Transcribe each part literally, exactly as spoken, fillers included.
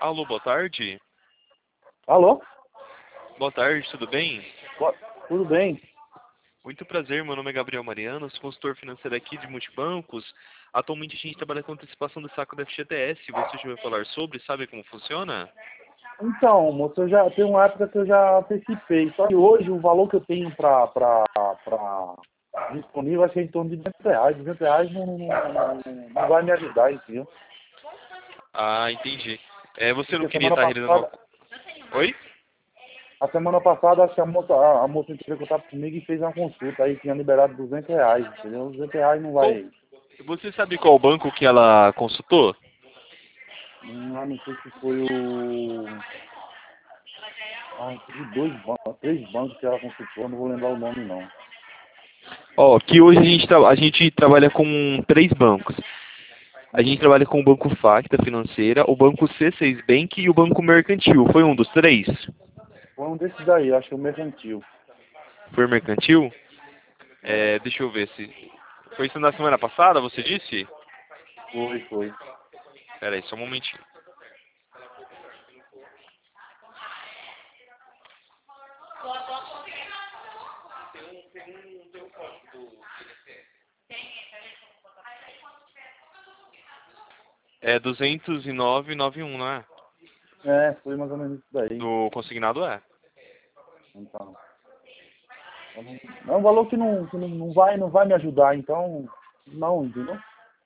Alô, boa tarde. Alô? Boa tarde, tudo bem? Boa- Tudo bem? Muito prazer, meu nome é Gabriel Mariano, sou consultor financeiro aqui de Multibancos. Atualmente a gente trabalha com antecipação do saco da F G T S. Você já ouviu falar sobre? Sabe como funciona? Então, moço, eu já tem uma época que eu já antecipei. Só que hoje o valor que eu tenho pra, pra, pra disponível acho que é em torno de duzentos reais. duzentos reais não, não, não, não vai me ajudar, entendeu? Ah, entendi. É, você não Porque a queria semana estar realizando... passada, uma- Oi? a semana passada acho que a moça, a, a moça entrou em contato comigo e fez uma consulta aí, tinha liberado duzentos reais, entendeu? duzentos reais não Qual... vai. Você sabe qual banco que ela consultou? Hum, ah, não sei se foi o. Ah, teve dois bancos, três bancos que ela consultou, não vou lembrar o nome não. Ó, que hoje a gente, tra- a gente trabalha com três bancos. A gente trabalha com o Banco Facta Financeira, o Banco C seis Bank e o Banco Mercantil. Foi um dos três? Foi um desses daí, acho que o mercantil. Foi o Mercantil? É, É, deixa eu ver se... Foi isso na semana passada, você disse? foi, foi. Pera aí, só um momentinho. É duzentos e nove e noventa e um, não é? É, foi mais ou menos isso daí. Do consignado é. Então, eu não- é um valor que não, que não, não vai, não vai me ajudar, então, não, entendeu?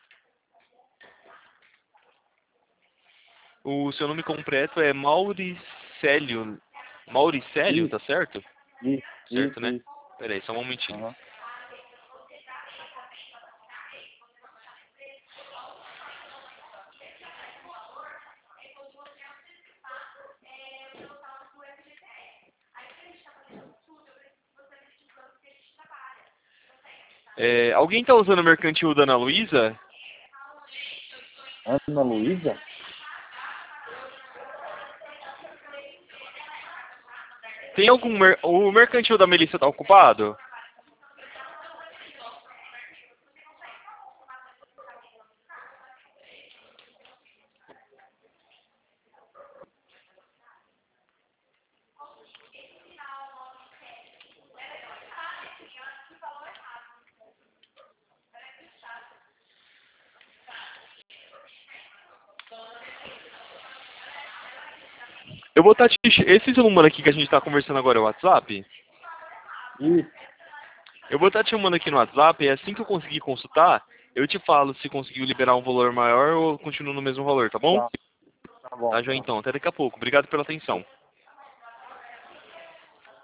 O seu nome completo é Mauricélio. Mauricélio, tá Isso, certo? isso, Certo, isso, né? isso. Pera aí, só um momentinho. Aham. É, alguém tá usando o mercantil da Ana Luísa? Ana Luísa? Tem algum... Mer... O mercantil da Melissa tá ocupado? Eu vou estar te... Esse número aqui que a gente tá conversando agora é o WhatsApp? Isso, Eu vou estar te chamando aqui no WhatsApp e assim que eu conseguir consultar, eu te falo se conseguiu liberar um valor maior ou continua no mesmo valor, tá bom? tá, tá bom, Tá, já tá. então. Até daqui a pouco. Obrigado pela atenção.